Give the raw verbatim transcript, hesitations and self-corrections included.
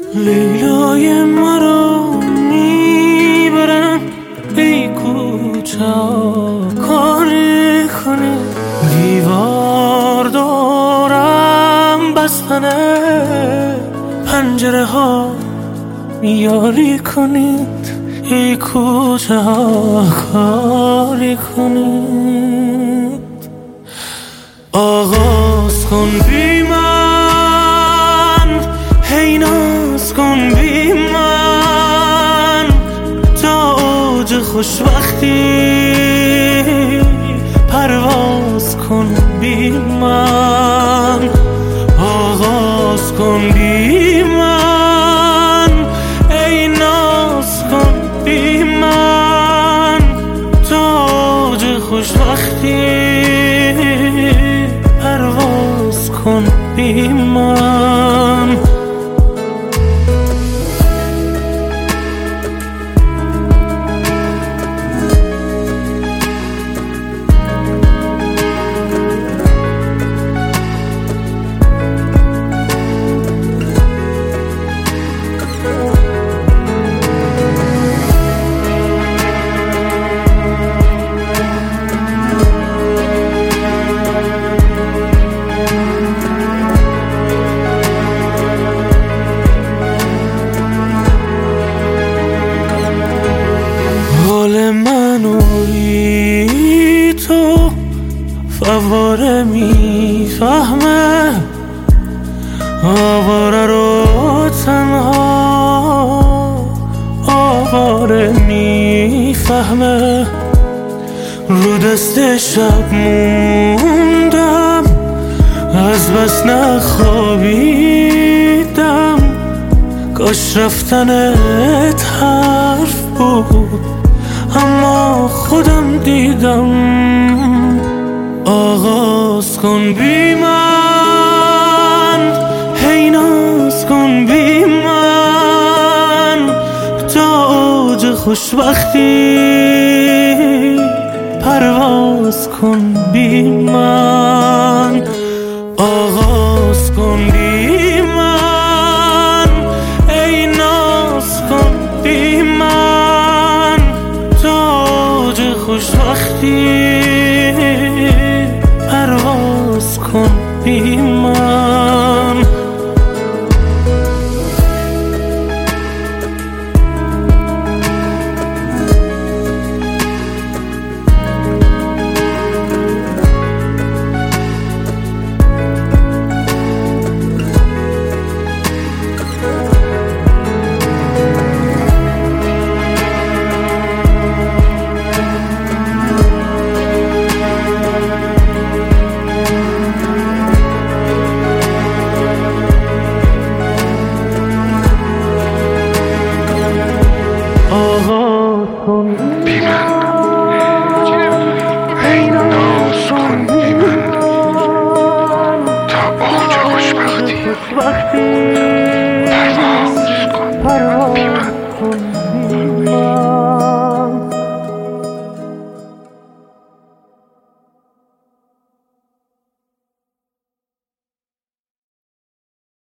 لیلای مرا میبرم ای کوچه کاری کنی، دیوار دارم بستنه پنجره ها یاری کنید، ای کوچه ها کاری کنید. آغاز کن بی من، هی ناز کن بی من، تا اوج خوشبختی پرواز کن بی من. آغاز کن بی من، ای ناز کن بی من، تا اوج خوشبختی پرواز کن بی من. حال من و بی تو فواره میفهمه، آواره رو تنها آواره میفهمه. رو دست شب موندم از بس نخوابیدم، کاش رفتنت حرف بود اما خودم دیدم. آغاز کن بی من، هی ناز کن بی من، تا اوج خوشبختی پرواز کن بی من. آغاز کن بی من، ای ناز کن بی من، تا اوج خوشبختی پرواز کن بی من.